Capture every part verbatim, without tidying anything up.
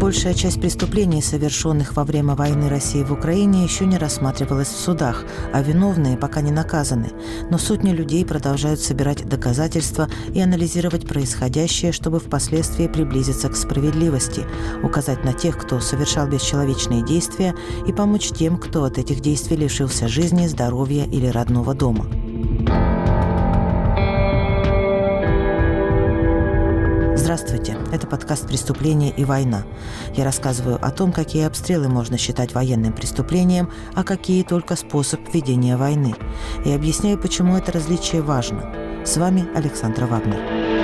Большая часть преступлений, совершенных во время войны России в Украине, еще не рассматривалась в судах, а виновные пока не наказаны. Но сотни людей продолжают собирать доказательства и анализировать происходящее, чтобы впоследствии приблизиться к справедливости, указать на тех, кто совершал бесчеловечные действия, и помочь тем, кто от этих действий лишился жизни, здоровья или родного дома. Здравствуйте, это подкаст «Преступление и война». Я рассказываю о том, какие обстрелы можно считать военным преступлением, а какие только способ ведения войны. И объясняю, почему это различие важно. С вами Александра Вагнер.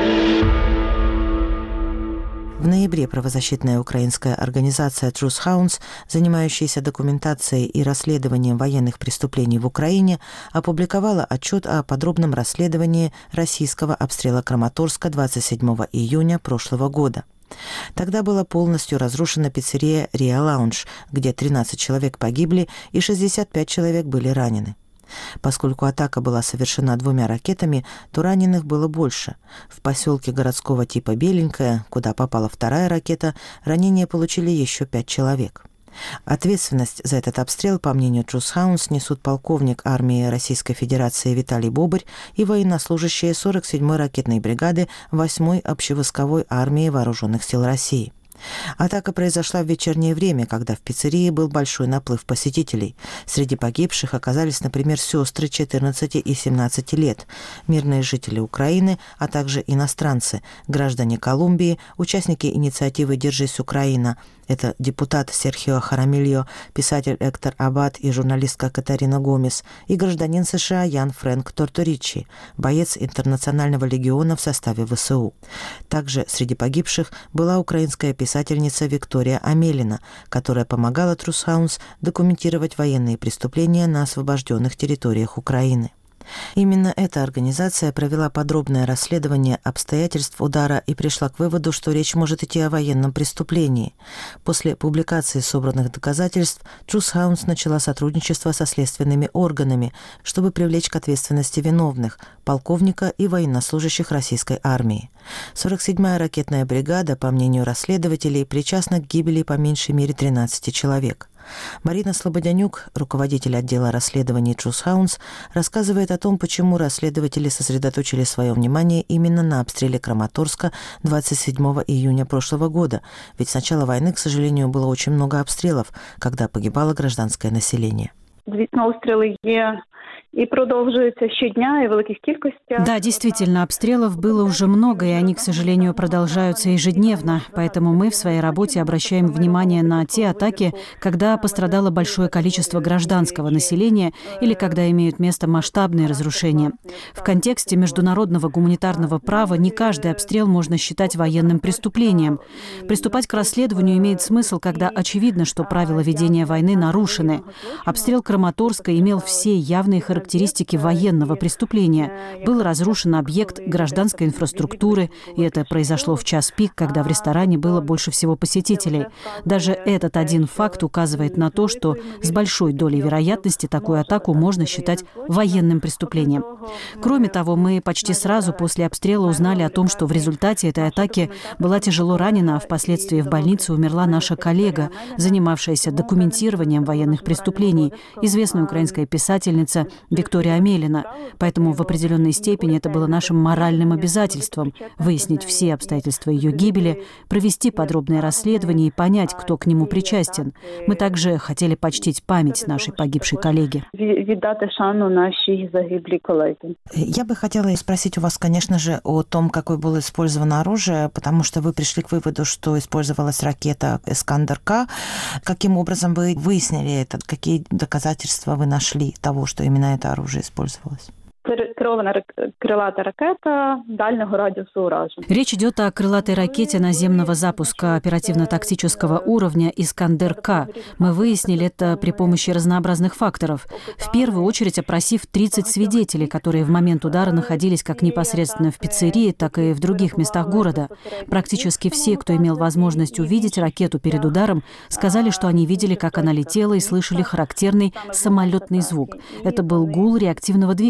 В ноябре правозащитная украинская организация Truth Hounds, занимающаяся документацией и расследованием военных преступлений в Украине, опубликовала отчет о подробном расследовании российского обстрела Краматорска двадцать седьмого июня прошлого года. Тогда была полностью разрушена пиццерия «Риа Лаунж», где тринадцать человек погибли и шестьдесят пять человек были ранены. Поскольку атака была совершена двумя ракетами, то раненых было больше. В поселке городского типа Беленькое, куда попала вторая ракета, ранения получили еще пять человек. Ответственность за этот обстрел, по мнению Truth Hounds, несут полковник армии Российской Федерации Виталий Бобырь и военнослужащие сорок седьмой ракетной бригады восьмой общевойсковой армии Вооруженных сил России. Атака произошла в вечернее время, когда в пиццерии был большой наплыв посетителей. Среди погибших оказались, например, сестры четырнадцати и семнадцати лет, мирные жители Украины, а также иностранцы, граждане Колумбии, участники инициативы «Держись, Украина». Это депутат Серхио Харамильо, писатель Эктор Аббат и журналистка Катарина Гомес, и гражданин США Ян Фрэнк Торторичи, боец Интернационального легиона в составе ВСУ. Также среди погибших была украинская писательница Виктория Амелина, которая помогала Truth Hounds документировать военные преступления на освобожденных территориях Украины. Именно эта организация провела подробное расследование обстоятельств удара и пришла к выводу, что речь может идти о военном преступлении. После публикации собранных доказательств Truth Hounds начала сотрудничество со следственными органами, чтобы привлечь к ответственности виновных, полковника и военнослужащих российской армии. сорок седьмая ракетная бригада, по мнению расследователей, причастна к гибели по меньшей мере тринадцати человек. Марина Слободянюк, руководитель отдела расследований Truth Hounds, рассказывает о том, почему расследователи сосредоточили свое внимание именно на обстреле Краматорска двадцать седьмого июня прошлого года. Ведь с начала войны, к сожалению, было очень много обстрелов, когда погибало гражданское население. Звісно, обстріли є и продолжаются щодня и в великих кількостях. Да, действительно, обстрелов было уже много, и они, к сожалению, продолжаются ежедневно. Поэтому мы в своей работе обращаем внимание на те атаки, когда пострадало большое количество гражданского населения или когда имеют место масштабные разрушения. В контексте международного гуманитарного права не каждый обстрел можно считать военным преступлением. Приступать к расследованию имеет смысл, когда очевидно, что правила ведения войны нарушены. Обстрел Краматорска имел все явные характеристики характеристики военного преступления. Был разрушен объект гражданской инфраструктуры, и это произошло в час пик, когда в ресторане было больше всего посетителей. Даже этот один факт указывает на то, что с большой долей вероятности такую атаку можно считать военным преступлением. Кроме того, мы почти сразу после обстрела узнали о том, что в результате этой атаки была тяжело ранена, а впоследствии в больнице умерла наша коллега, занимавшаяся документированием военных преступлений, известная украинская писательница Виктория Амелина. Поэтому в определенной степени это было нашим моральным обязательством – выяснить все обстоятельства ее гибели, провести подробное расследование и понять, кто к нему причастен. Мы также хотели почтить память нашей погибшей коллеги. Я бы хотела спросить у вас, конечно же, о том, какое было использовано оружие, потому что вы пришли к выводу, что использовалась ракета «Искандер-К». Каким образом вы выяснили это? Какие доказательства вы нашли того, что именно это оружие использовалось? керована крилата ракета дальнего радиуса уражения. Речь идет о крылатой ракете наземного запуска оперативно-тактического уровня «Искандер-К». Мы выяснили это при помощи разнообразных факторов. В первую очередь опросив тридцать свидетелей, которые в момент удара находились как непосредственно в пиццерии, так и в других местах города. Практически все, кто имел возможность увидеть ракету перед ударом, сказали, что они видели, как она летела, и слышали характерный самолетный звук. Это был гул реактивного двигателя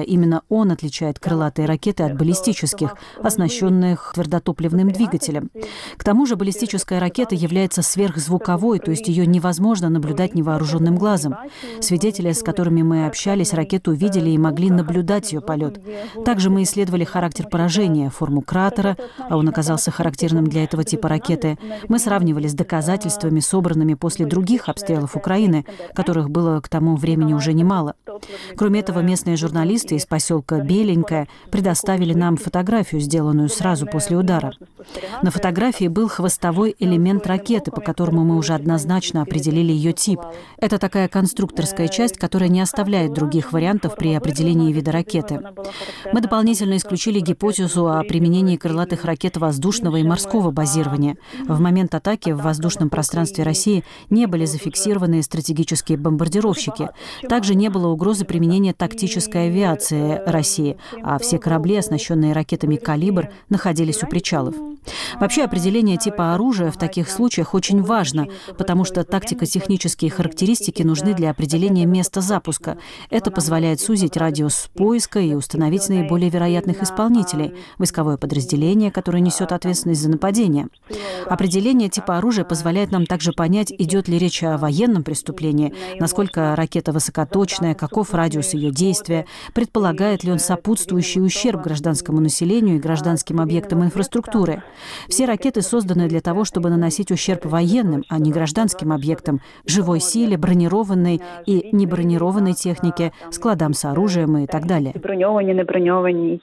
именно он отличает крылатые ракеты от баллистических, оснащенных твердотопливным двигателем. К тому же баллистическая ракета является сверхзвуковой, то есть ее невозможно наблюдать невооруженным глазом. Свидетели, с которыми мы общались, ракету видели и могли наблюдать ее полет. Также мы исследовали характер поражения, форму кратера, а он оказался характерным для этого типа ракеты. Мы сравнивали с доказательствами, собранными после других обстрелов Украины, которых было к тому времени уже немало. Кроме этого, местные журналисты из поселка Беленькое предоставили нам фотографию, сделанную сразу после удара. На фотографии был хвостовой элемент ракеты, по которому мы уже однозначно определили ее тип. Это такая конструкторская часть, которая не оставляет других вариантов при определении вида ракеты. Мы дополнительно исключили гипотезу о применении крылатых ракет воздушного и морского базирования. В момент атаки в воздушном пространстве России не были зафиксированы стратегические бомбардировщики. Также не было угрозы применения тактической авиации России, а все корабли, оснащенные ракетами «Калибр», находились у причалов. Вообще, определение типа оружия в таких случаях очень важно, потому что тактико-технические характеристики нужны для определения места запуска. Это позволяет сузить радиус поиска и установить наиболее вероятных исполнителей, войсковое подразделение, которое несет ответственность за нападение. Определение типа оружия позволяет нам также понять, идет ли речь о военном преступлении, насколько ракета высокоточная, каков радиус ее действия, предполагает ли он сопутствующий ущерб гражданскому населению и гражданским объектам инфраструктуры. Все ракеты созданы для того, чтобы наносить ущерб военным, а не гражданским объектам, живой силе, бронированной и небронированной технике, складам с оружием и так далее. Броньовані, не броньовані,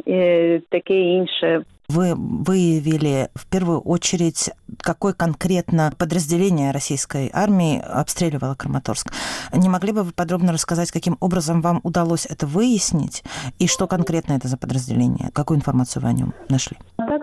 таке інше. Вы выявили в первую очередь, какое конкретно подразделение российской армии обстреливало Краматорск. Не могли бы вы подробно рассказать, каким образом вам удалось это выяснить и что конкретно это за подразделение? Какую информацию вы о нем нашли?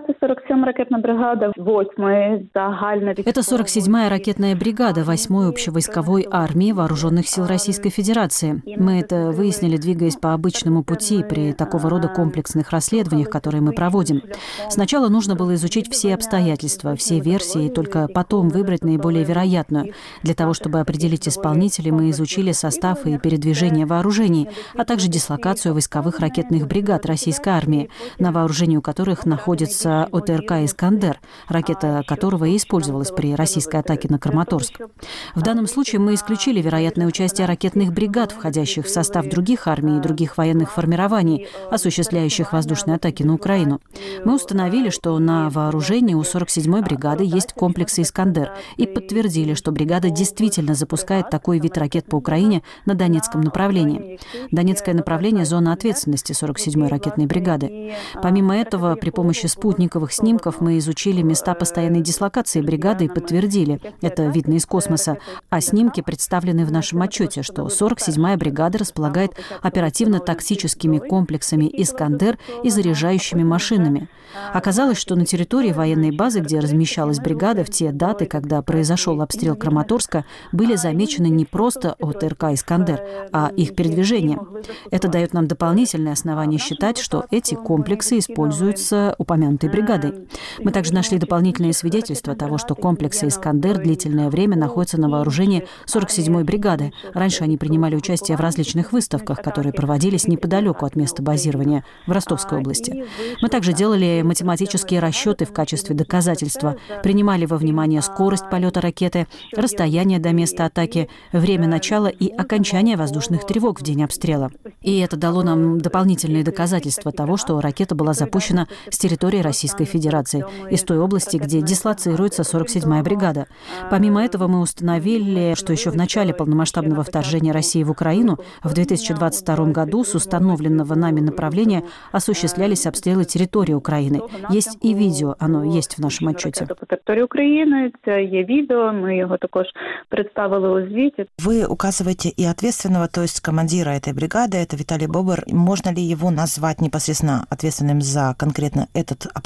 Это сорок седьмая ракетная бригада восьмой общевойсковой армии Вооруженных сил Российской Федерации. Мы это выяснили, двигаясь по обычному пути при такого рода комплексных расследованиях, которые мы проводим. Сначала нужно было изучить все обстоятельства, все версии, и только потом выбрать наиболее вероятную. Для того, чтобы определить исполнителей, мы изучили состав и передвижение вооружений, а также дислокацию войсковых ракетных бригад российской армии, на вооружении у которых находится ОТРК «Искандер», ракета которого и использовалась при российской атаке на Краматорск. В данном случае мы исключили вероятное участие ракетных бригад, входящих в состав других армий и других военных формирований, осуществляющих воздушные атаки на Украину. Мы установили, что на вооружении у сорок седьмой бригады есть комплексы «Искандер», и подтвердили, что бригада действительно запускает такой вид ракет по Украине на Донецком направлении. Донецкое направление – зона ответственности сорок седьмой ракетной бригады. Помимо этого, при помощи спутниковых снимков мы изучили места постоянной дислокации бригады и подтвердили, это видно из космоса, а снимки представлены в нашем отчете, что сорок седьмая бригада располагает оперативно-тактическими комплексами «Искандер» и заряжающими машинами. Оказалось, что на территории военной базы, где размещалась бригада, в те даты, когда произошел обстрел Краматорска, были замечены не просто ОТРК «Искандер», а их передвижение. Это дает нам дополнительное основание считать, что эти комплексы используются упомянутой бригадой. Мы также нашли дополнительные свидетельства того, что комплексы «Искандер» длительное время находятся на вооружении сорок седьмой бригады. Раньше они принимали участие в различных выставках, которые проводились неподалеку от места базирования в Ростовской области. Мы также делали математические расчеты в качестве доказательства, принимали во внимание скорость полета ракеты, расстояние до места атаки, время начала и окончания воздушных тревог в день обстрела. И это дало нам дополнительные доказательства того, что ракета была запущена с территории Российской Федерации, из той области, где дислоцируется сорок седьмая бригада. Помимо этого, мы установили, что еще в начале полномасштабного вторжения России в Украину в две тысячи двадцать втором году с установленного нами направления осуществлялись обстрелы территории Украины. Есть и видео, оно есть в нашем отчете. По території України це є відео, ми його також представили у звіті. Вы указываете и ответственного, то есть командира этой бригады, это Виталий Бобр. Можно ли его назвать непосредственно ответственным за конкретно этот обстрел Краматорска?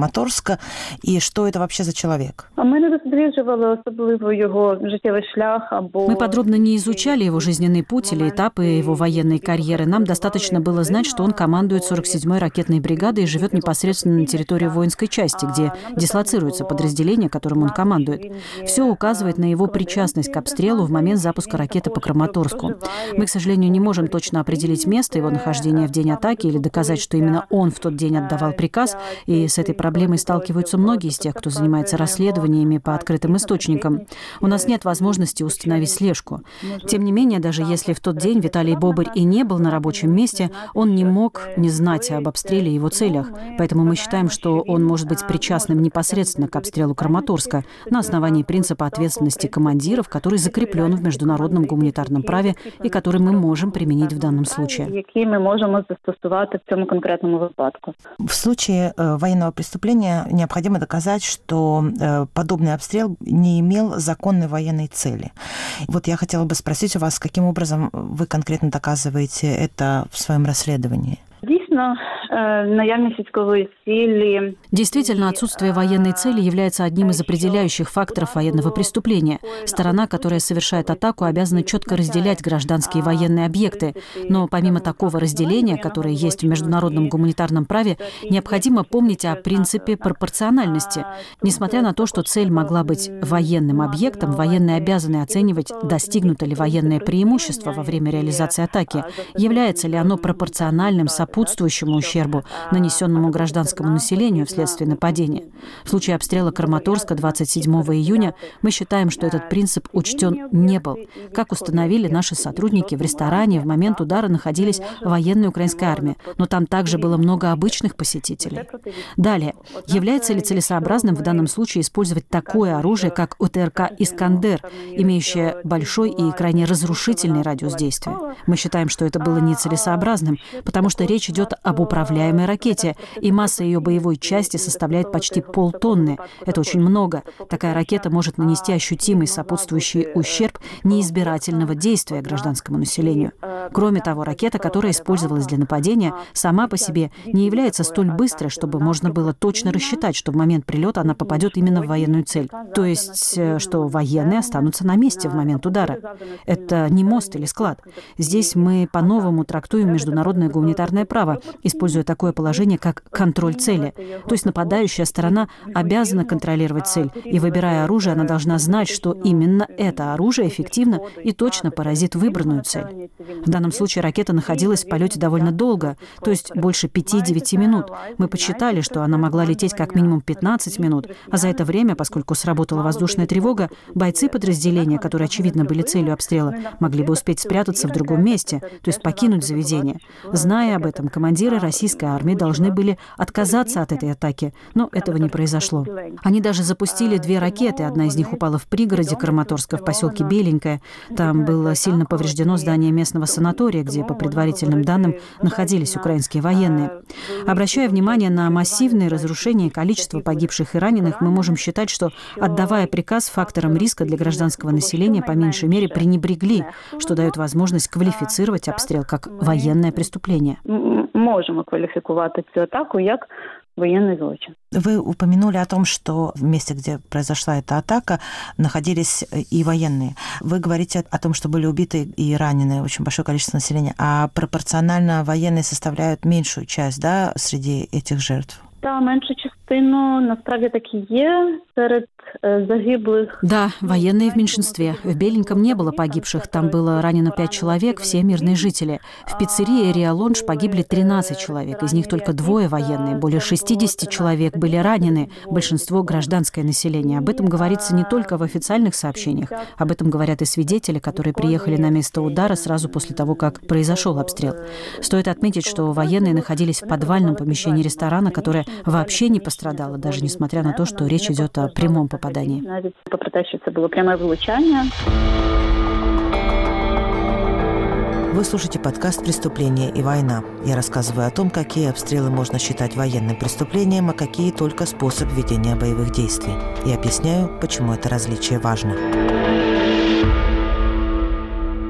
Краматорска, и что это вообще за человек? Мы не досліджували особливо его життєвий шлях або... Мы подробно не изучали его жизненный путь или этапы его военной карьеры. Нам достаточно было знать, что он командует сорок седьмой ракетной бригадой и живет непосредственно на территории воинской части, где дислоцируется подразделение, которым он командует. Все указывает на его причастность к обстрелу в момент запуска ракеты по Краматорску. Мы, к сожалению, не можем точно определить место его нахождения в день атаки или доказать, что именно он в тот день отдавал приказ, и с этой проблемой сталкиваются многие из тех, кто занимается расследованиями по открытым источникам. У нас нет возможности установить слежку. Тем не менее, даже если в тот день Виталий Бобырь и не был на рабочем месте, он не мог не знать об обстреле и его целях. Поэтому мы считаем, что он может быть причастным непосредственно к обстрелу Краматорска на основании принципа ответственности командиров, который закреплен в международном гуманитарном праве и который мы можем применить в данном случае. Які ми можемо застосувати в цьому конкретному випадку. В случае э, военного преступления необходимо доказать, что э, подобный обстрел не имел законной военной цели. Вот я хотела бы спросить у вас, каким образом вы конкретно доказываете это в своем расследовании? Дійсно, наявність військової цілі. Действительно, отсутствие военной цели является одним из определяющих факторов военного преступления. Сторона, которая совершает атаку, обязана четко разделять гражданские и военные объекты. Но помимо такого разделения, которое есть в международном гуманитарном праве, необходимо помнить о принципе пропорциональности. Несмотря на то, что цель могла быть военным объектом, военные обязаны оценивать, достигнуто ли военное преимущество во время реализации атаки, является ли оно пропорциональным сопутствующему ущербу, нанесенному гражданскому населению вследствие нападения. В случае обстрела Краматорска двадцать седьмого июня мы считаем, что этот принцип учтен не был. Как установили наши сотрудники, в ресторане в момент удара находились военные украинской армии, но там также было много обычных посетителей. Далее, является ли целесообразным в данном случае использовать такое оружие, как ОТРК «Искандер», имеющее большой и крайне разрушительный радиус действия? Мы считаем, что это было нецелесообразным, потому что речь идет об управляемой ракете, и масса ее боевой части составляет почти полтонны. Это очень много. Такая ракета может нанести ощутимый сопутствующий ущерб неизбирательного действия гражданскому населению. Кроме того, ракета, которая использовалась для нападения, сама по себе не является столь быстрой, чтобы можно было точно рассчитать, что в момент прилета она попадет именно в военную цель. То есть, что военные останутся на месте в момент удара. Это не мост или склад. Здесь мы по-новому трактуем международное гуманитарное право, используя такое положение, как контроль цели. То есть нападающая сторона обязана контролировать цель, и, выбирая оружие, она должна знать, что именно это оружие эффективно и точно поразит выбранную цель. В данном случае ракета находилась в полете довольно долго, то есть больше пяти-девяти минут. Мы подсчитали, что она могла лететь как минимум пятнадцать минут, а за это время, поскольку сработала воздушная тревога, бойцы подразделения, которые, очевидно, были целью обстрела, могли бы успеть спрятаться в другом месте, то есть покинуть заведение. Зная об этом, командиры российской армии должны были отказаться от этой атаки, но этого не произошло. Они даже запустили две ракеты, одна из них упала в пригороде Краматорска, в поселке Беленькое. Там было сильно повреждено здание местного санатория, где, по предварительным данным, находились украинские военные. Обращая внимание на массивные разрушения и количество погибших и раненых, мы можем считать, что, отдавая приказ, фактором риска для гражданского населения по меньшей мере пренебрегли, что дает возможность квалифицировать обстрел как военное преступление. Можемо квалификовать эту атаку как военный злочин. Вы упомянули о том, что в месте, где произошла эта атака, находились и военные. Вы говорите о том, что были убиты и ранены очень большое количество населения, а пропорционально военные составляют меньшую часть, да, среди этих жертв? Да, меншу частину насправді так і є серед загиблых. Да, военные в меньшинстве. В Беленьком не было погибших, там было ранено пять человек, все мирные жители. В пиццерии «Риа Лонж» погибли тринадцать человек, из них только двое военные, более шестьдесят человек были ранены, большинство гражданское население. Об этом говорится не только в официальных сообщениях, об этом говорят и свидетели, которые приехали на место удара сразу после того, как произошел обстрел. Стоит отметить, что военные находились в подвальном помещении ресторана, которое вообще не пострадало, даже несмотря на то, что речь идет о прямом попадании. Навіть попри те, що це було пряме влучання. Вы слушаете подкаст «Преступление и война». Я рассказываю о том, какие обстрелы можно считать военным преступлением, а какие только способ ведения боевых действий. И объясняю, почему это различие важно.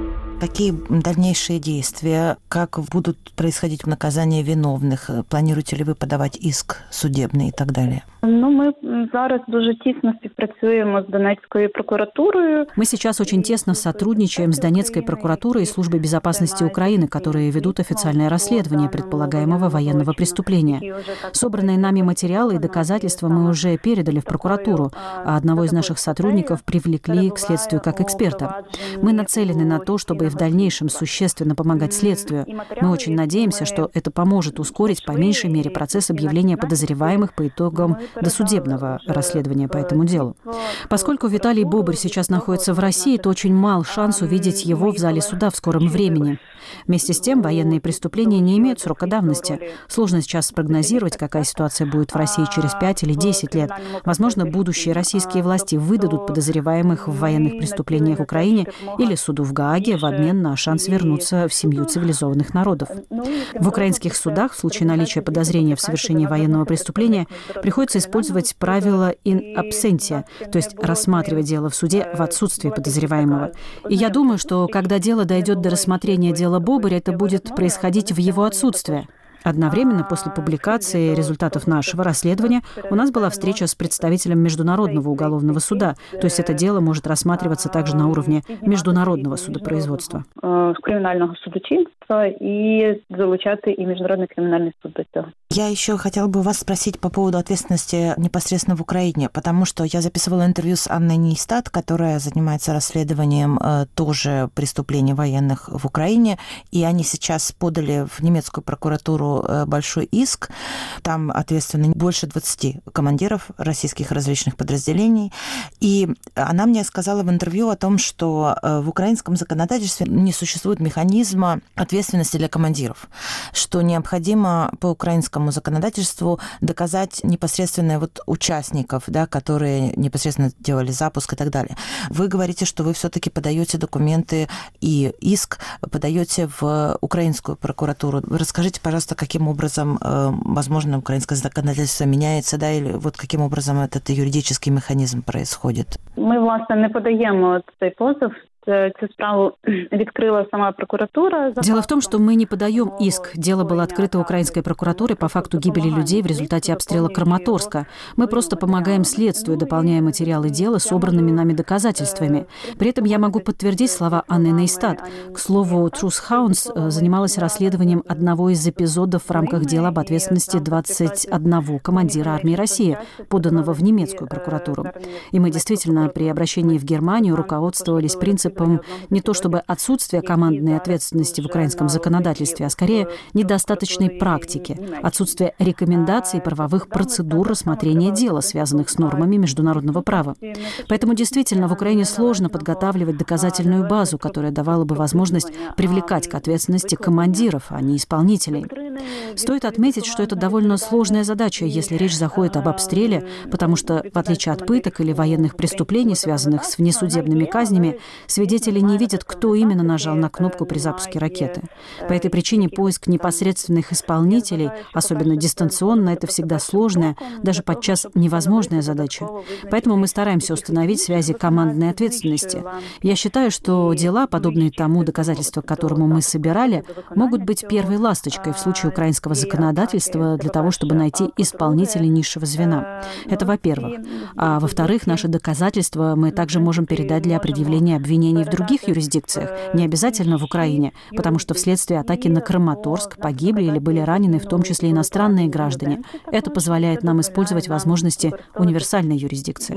Какие дальнейшие действия? Как будут происходить наказания виновных? Планируете ли вы подавать иск судебный и так далее? Ну, ми зараз дуже тісно співпрацюємо з Донецькою прокуратурою. Мы сейчас очень тесно сотрудничаем с Донецкой прокуратурой и Службой безопасности Украины, которые ведут официальное расследование предполагаемого военного преступления. Собранные нами материалы и доказательства мы уже передали в прокуратуру, а одного из наших сотрудников привлекли к следствию как эксперта. Мы нацелены на то, чтобы и в дальнейшем существенно помогать следствию. Мы очень надеемся, что это поможет ускорить по меньшей мере процесс объявления подозреваемых по итогам досудебного расследования по этому делу. Поскольку Виталий Бобрь сейчас находится в России, то очень мал шанс увидеть его в зале суда в скором времени. Вместе с тем, военные преступления не имеют срока давности. Сложно сейчас спрогнозировать, какая ситуация будет в России через пять или десять лет. Возможно, будущие российские власти выдадут подозреваемых в военных преступлениях в Украине или суду в Гааге в обмен на шанс вернуться в семью цивилизованных народов. В украинских судах в случае наличия подозрения в совершении военного преступления приходится использовать правило in absentia, то есть рассматривать дело в суде в отсутствии подозреваемого. И я думаю, что когда дело дойдет до рассмотрения дела Бобря, это будет происходить в его отсутствие. Одновременно после публикации результатов нашего расследования у нас была встреча с представителем Международного уголовного суда, то есть это дело может рассматриваться также на уровне международного судопроизводства. Криминального судочинства и залучати и Международный криминальный суд до цього. Я еще хотела бы вас спросить по поводу ответственности непосредственно в Украине, потому что я записывала интервью с Анной Нейстат, которая занимается расследованием э, тоже преступлений военных в Украине, и они сейчас подали в немецкую прокуратуру э, большой иск. Там ответственны больше двадцати командиров российских различных подразделений. И она мне сказала в интервью о том, что э, в украинском законодательстве не существует механизма ответственности для командиров, что необходимо по украинскому законодательству доказать непосредственно вот участников, да, которые непосредственно делали запуск и так далее. Вы говорите, что вы все-таки подаете документы и иск подаете в украинскую прокуратуру. Расскажите, пожалуйста, каким образом, возможно, украинское законодательство меняется, да, или вот каким образом этот юридический механизм происходит? Мы, власне, не подаємо цей позов. Цю справу відкрила сама прокуратура. Дело в том, что мы не подаем иск. Дело было открыто украинской прокуратурой по факту гибели людей в результате обстрела Краматорска. Мы просто помогаем следствию, дополняя материалы дела собранными нами доказательствами. При этом я могу подтвердить слова Анны Нейстат. К слову, Truth Hounds занималась расследованием одного из эпизодов в рамках дела об ответственности двадцати одного командира армии России, поданного в немецкую прокуратуру. И мы действительно при обращении в Германию руководствовались принципом не то чтобы отсутствие командной ответственности в украинском законодательстве, а скорее недостаточной практики, отсутствие рекомендаций и правовых процедур рассмотрения дела, связанных с нормами международного права. Поэтому действительно в Украине сложно подготавливать доказательную базу, которая давала бы возможность привлекать к ответственности командиров, а не исполнителей. Стоит отметить, что это довольно сложная задача, если речь заходит об обстреле, потому что, в отличие от пыток или военных преступлений, связанных с внесудебными казнями, свидетели не видят, кто именно нажал на кнопку при запуске ракеты. По этой причине поиск непосредственных исполнителей, особенно дистанционно, это всегда сложная, даже подчас невозможная задача. Поэтому мы стараемся установить связи командной ответственности. Я считаю, что дела, подобные тому, доказательства к которому мы собирали, могут быть первой ласточкой в случае украинского законодательства для того, чтобы найти исполнителей низшего звена. Это во-первых. А во-вторых, наши доказательства мы также можем передать для предъявления обвинений в других юрисдикциях, не обязательно в Украине, потому что вследствие атаки на Краматорск погибли или были ранены в том числе иностранные граждане. Это позволяет нам использовать возможности универсальной юрисдикции.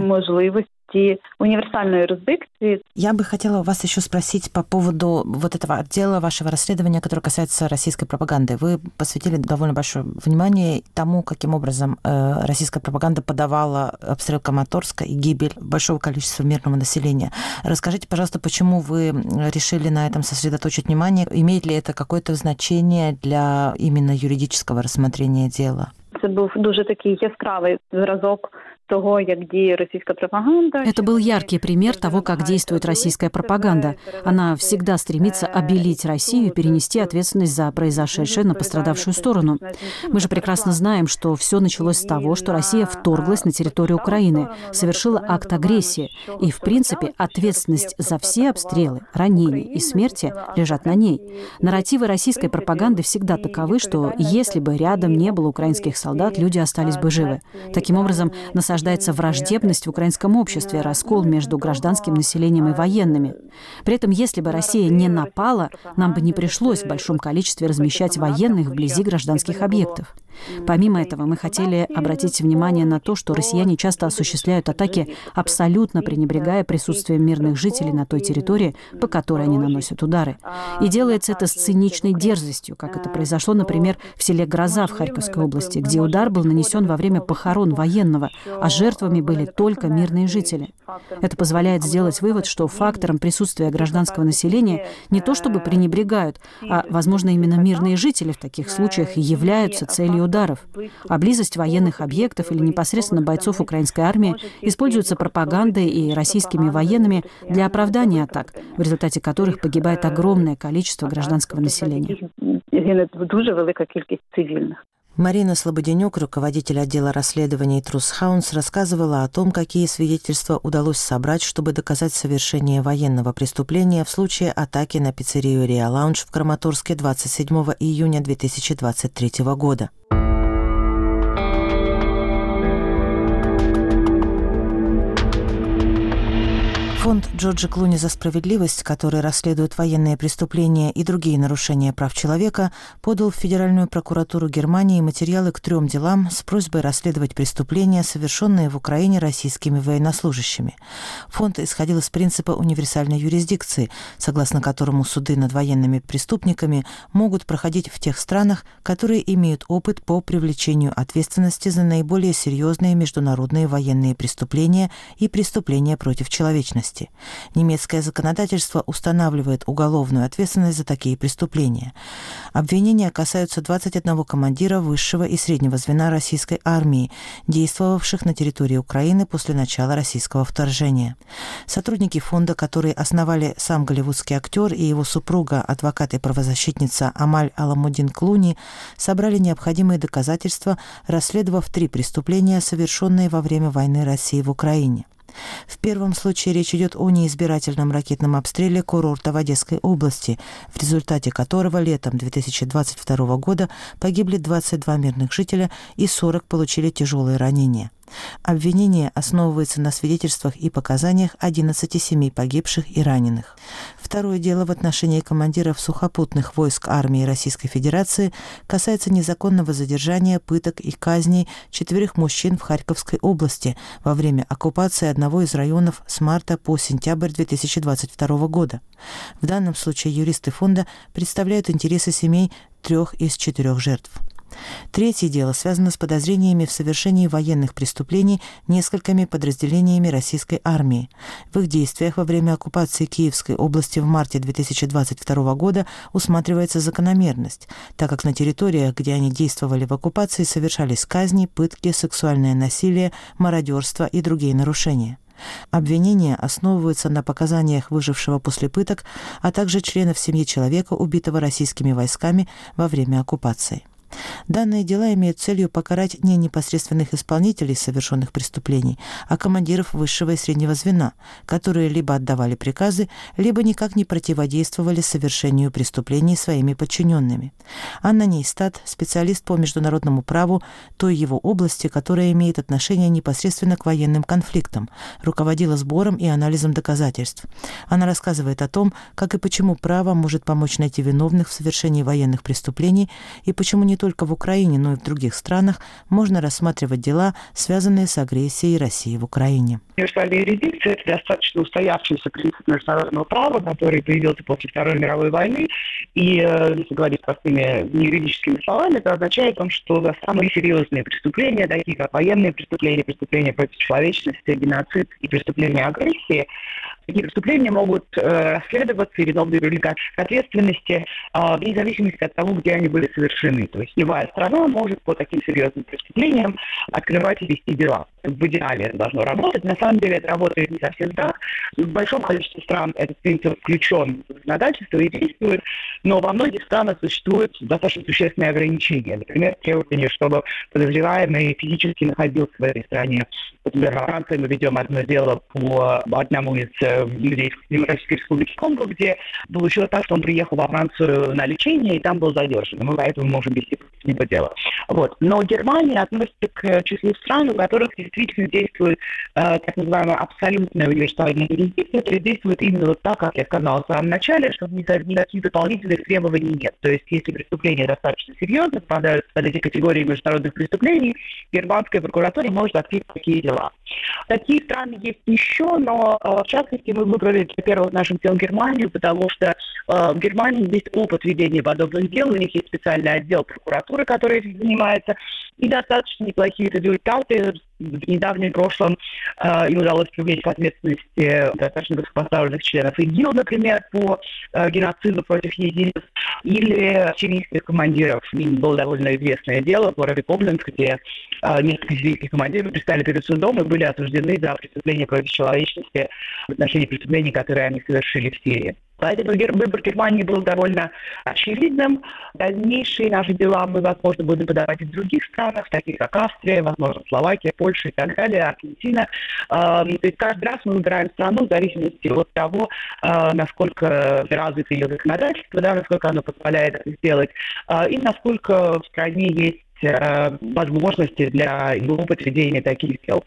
Универсальной юрисдикции. Я бы хотела вас еще спросить по поводу вот этого отдела вашего расследования, которое касается российской пропаганды. Вы посвятили довольно большое внимание тому, каким образом э, российская пропаганда подавала обстрел Краматорска и гибель большого количества мирного населения. Расскажите, пожалуйста, почему вы решили на этом сосредоточить внимание? Имеет ли это какое-то значение для именно юридического рассмотрения дела? Це був дуже такий яскравий зразок того, як діє російська пропаганда. Это был яркий пример того, как действует российская пропаганда. Она всегда стремится обелить Россию и перенести ответственность за произошедшее на пострадавшую сторону. Мы же прекрасно знаем, что все началось с того, что Россия вторглась на территорию Украины, совершила акт агрессии. И, в принципе, ответственность за все обстрелы, ранения и смерти лежат на ней. Нарративы российской пропаганды всегда таковы, что если бы рядом не было украинских солдат, люди остались бы живы. Таким образом, насаждается враждебность в украинском обществе, раскол между гражданским населением и военными. При этом, если бы Россия не напала, нам бы не пришлось в большом количестве размещать военных вблизи гражданских объектов. Помимо этого, мы хотели обратить внимание на то, что россияне часто осуществляют атаки, абсолютно пренебрегая присутствием мирных жителей на той территории, по которой они наносят удары. И делается это с циничной дерзостью, как это произошло, например, в селе Гроза в Харьковской области, где удар был нанесен во время похорон военного, а жертвами были только мирные жители. Это позволяет сделать вывод, что фактором присутствия гражданского населения не то чтобы пренебрегают, а, возможно, именно мирные жители в таких случаях и являются целью ударов. А близость военных объектов или непосредственно бойцов украинской армии используется пропагандой и российскими военными для оправдания атак, в результате которых погибает огромное количество гражданского населения. Марина Слободенюк, руководитель отдела расследований Truth Hounds, рассказывала о том, какие свидетельства удалось собрать, чтобы доказать совершение военного преступления в случае атаки на пиццерию Ria Lounge в Краматорске двадцать седьмого июня две тысячи двадцать третьего года. Фонд Джорджа Клуни за справедливость, который расследует военные преступления и другие нарушения прав человека, подал в Федеральную прокуратуру Германии материалы к трем делам с просьбой расследовать преступления, совершенные в Украине российскими военнослужащими. Фонд исходил из принципа универсальной юрисдикции, согласно которому суды над военными преступниками могут проходить в тех странах, которые имеют опыт по привлечению ответственности за наиболее серьезные международные военные преступления и преступления против человечности. Немецкое законодательство устанавливает уголовную ответственность за такие преступления. Обвинения касаются двадцати одного командира высшего и среднего звена российской армии, действовавших на территории Украины после начала российского вторжения. Сотрудники фонда, которые основали сам голливудский актер и его супруга, адвокат и правозащитница Амаль Аламудин Клуни, собрали необходимые доказательства, расследовав три преступления, совершенные во время войны России в Украине. В первом случае речь идет о неизбирательном ракетном обстреле курорта в Одесской области, в результате которого летом две тысячи двадцать второго года погибли двадцать два мирных жителя и сорок получили тяжелые ранения. Обвинение основывается на свидетельствах и показаниях одиннадцати семей погибших и раненых. Второе дело в отношении командиров сухопутных войск армии Российской Федерации касается незаконного задержания, пыток и казней четверых мужчин в Харьковской области во время оккупации одного из районов с марта по сентябрь две тысячи двадцать второго года. В данном случае юристы фонда представляют интересы семей трех из четырех жертв. Третье дело связано с подозрениями в совершении военных преступлений несколькими подразделениями российской армии. В их действиях во время оккупации Киевской области в марте две тысячи двадцать второго года усматривается закономерность, так как на территориях, где они действовали в оккупации, совершались казни, пытки, сексуальное насилие, мародерство и другие нарушения. Обвинения основываются на показаниях выжившего после пыток, а также членов семьи человека, убитого российскими войсками во время оккупации. Данные дела имеют целью покарать не непосредственных исполнителей совершенных преступлений, а командиров высшего и среднего звена, которые либо отдавали приказы, либо никак не противодействовали совершению преступлений своими подчиненными. Анна Нейстат, специалист по международному праву той его области, которая имеет отношение непосредственно к военным конфликтам, руководила сбором и анализом доказательств. Она рассказывает о том, как и почему право может помочь найти виновных в совершении военных преступлений и почему не только в Украине, но и в других странах можно рассматривать дела, связанные с агрессией России в Украине. Универсальная юрисдикция – это достаточно устоявшийся принцип международного права, который появился после Второй мировой войны. И, если говорить простыми юридическими словами, это означает, что за самые серьезные преступления, такие как военные преступления, преступления против человечности, геноцид и преступления агрессии, такие преступления могут э, расследоваться и виновные привлекать к ответственности э, вне зависимости от того, где они были совершены. То есть любая страна может по таким серьезным преступлениям открывать и вести дела. В идеале это должно работать. На самом деле это работает не совсем так. В большом количестве стран этот принцип включен в законодательство и действует, но во многих странах существуют достаточно существенные ограничения. Например, требование, чтобы подозреваемый физически находился в этой стране. Например, во Франции мы ведем одно дело по одному из людей в Демократической Республике Конго, где получилось так, что он приехал во Францию на лечение и там был задержан. Мы поэтому можем вести против него дело. Вот. Но Германия относится к числу стран, у которых действительно действует э, так называемая абсолютная универсальная юрисдикция, то есть действует именно вот так, как я сказала в самом начале, что никаких дополнительных требований нет. То есть если преступление достаточно серьезно, попадают под эти категории международных преступлений, германская прокуратура может открыть такие дела. Такие страны есть еще, но э, в частности мы выбрали для первого нашим делом Германию, потому что э, в Германии есть опыт ведения подобных дел, у них есть специальный отдел прокуратуры, который этим занимается, и достаточно неплохие результаты. В недавнем прошлом э, им удалось привлечь к ответственности достаточно высокопоставленных членов ИГИЛ, например, по э, геноциду против езидов, или сирийских командиров. Им было довольно известное дело в городе Кобленц, где э, несколько сирийских командиров предстали перед судом и были осуждены за преступления против человечности в отношении преступлений, которые они совершили в Сирии. Поэтому выбор Германии был довольно очевидным. Дальнейшие наши дела мы, возможно, будем подавать и в других странах, таких как Австрия, возможно, Словакия, Польша и так далее, Аргентина. То есть каждый раз мы выбираем страну в зависимости от того, насколько развито ее законодательство, да, насколько оно позволяет это сделать, и насколько в стране есть возможности для опыта ведения таких дел.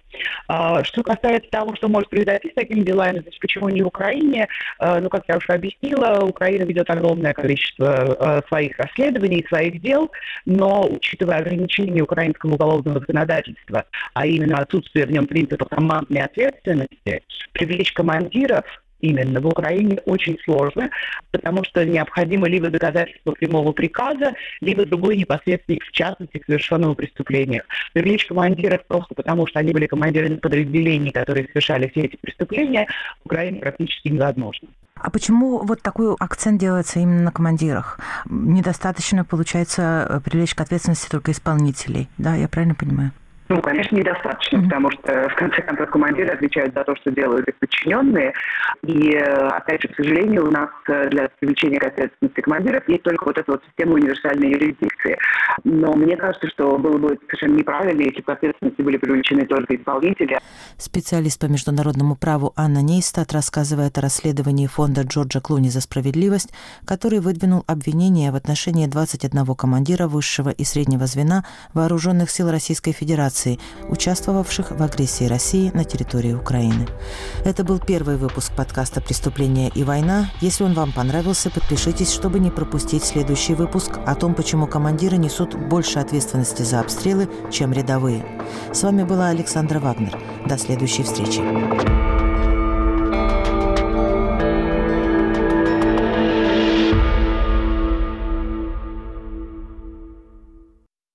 Что касается того, что может произойти с такими делами, значит, почему не в Украине, ну, как я уже объяснила, Украина ведет огромное количество своих расследований, своих дел, но, учитывая ограничения украинского уголовного законодательства, а именно отсутствие в нем принципа командной ответственности, привлечь командиров именно в Украине очень сложно, потому что необходимо либо доказательство прямого приказа, либо другой непосредственный, в частности, к совершенному преступлению. Привлечь командиров просто потому, что они были командирами подразделений, которые совершали все эти преступления, в Украине практически невозможно. А почему вот такой акцент делается именно на командирах? Недостаточно, получается, привлечь к ответственности только исполнителей, да, я правильно понимаю? Ну, конечно, недостаточно, mm-hmm. потому что, в конце концов, командиры отвечают за то, что делают их подчиненные. И, опять же, к сожалению, у нас для привлечения к ответственности командиров есть только вот эта вот система универсальной юрисдикции. Но мне кажется, что было бы совершенно неправильно, если бы к ответственности были привлечены только исполнители. Специалист по международному праву Анна Нейстат рассказывает о расследовании фонда Джорджа Клуни за справедливость, который выдвинул обвинения в отношении двадцати одного командира высшего и среднего звена вооруженных сил Российской Федерации, участвовавших в агрессии России на территории Украины. Это был первый выпуск подкаста «Преступления и война». Если он вам понравился, подпишитесь, чтобы не пропустить следующий выпуск о том, почему командиры несут больше ответственности за обстрелы, чем рядовые. С вами была Александра Вагнер. До следующей встречи.